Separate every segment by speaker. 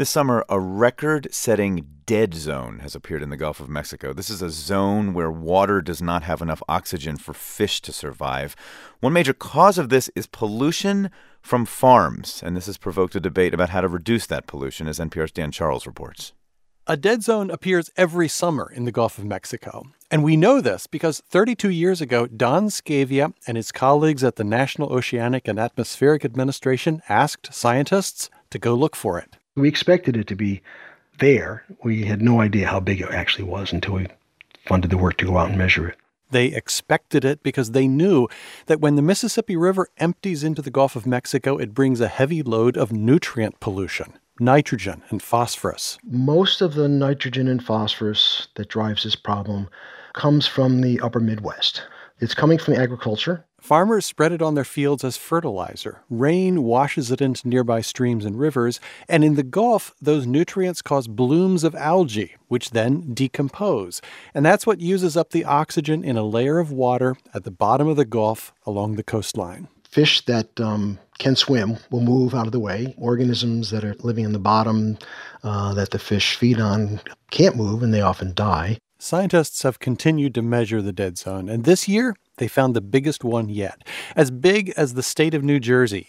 Speaker 1: This summer, a record-setting dead zone has appeared in the Gulf of Mexico. This is a zone where water does not have enough oxygen for fish to survive. One major cause of this is pollution from farms, and this has provoked a debate about how to reduce that pollution, as NPR's Dan Charles reports.
Speaker 2: A dead zone appears every summer in the Gulf of Mexico. And we know this because 32 years ago, Don Scavia and his colleagues at the National Oceanic and Atmospheric Administration asked scientists to go look for it.
Speaker 3: We expected it to be there. We had no idea how big it actually was until we funded the work to go out and measure it.
Speaker 2: They expected it because they knew that when the Mississippi River empties into the Gulf of Mexico, it brings a heavy load of nutrient pollution, nitrogen and phosphorus.
Speaker 3: Most of the nitrogen and phosphorus that drives this problem comes from the upper Midwest. It's coming from agriculture.
Speaker 2: Farmers spread it on their fields as fertilizer. Rain washes it into nearby streams and rivers. And in the Gulf, those nutrients cause blooms of algae, which then decompose. And that's what uses up the oxygen in a layer of water at the bottom of the Gulf along the coastline.
Speaker 3: Fish that can swim will move out of the way. Organisms that are living in the bottom that the fish feed on can't move, and they often die.
Speaker 2: Scientists have continued to measure the dead zone, and this year they found the biggest one yet, as big as the state of New Jersey,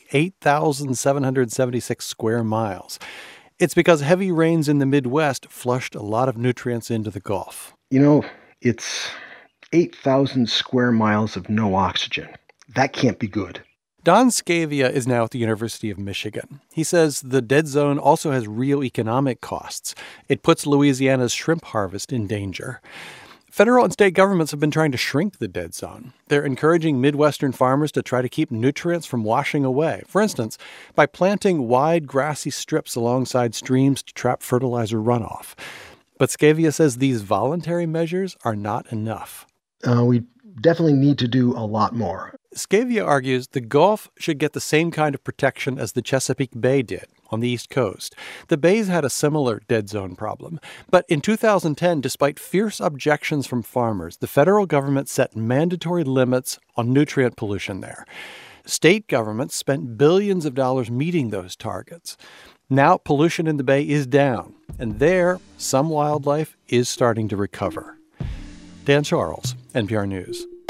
Speaker 2: 8,776 square miles. It's because heavy rains in the Midwest flushed a lot of nutrients into the Gulf.
Speaker 3: You know, it's 8,000 square miles of no oxygen. That can't be good.
Speaker 2: Don Scavia is now at the University of Michigan. He says the dead zone also has real economic costs. It puts Louisiana's shrimp harvest in danger. Federal and state governments have been trying to shrink the dead zone. They're encouraging Midwestern farmers to try to keep nutrients from washing away. For instance, by planting wide grassy strips alongside streams to trap fertilizer runoff. But Scavia says these voluntary measures are not enough.
Speaker 3: We definitely need to do a lot more.
Speaker 2: Scavia argues the Gulf should get the same kind of protection as the Chesapeake Bay did on the East Coast. The bays had a similar dead zone problem. But in 2010, despite fierce objections from farmers, the federal government set mandatory limits on nutrient pollution there. State governments spent billions of dollars meeting those targets. Now pollution in the bay is down, and there, some wildlife is starting to recover. Dan Charles, NPR News.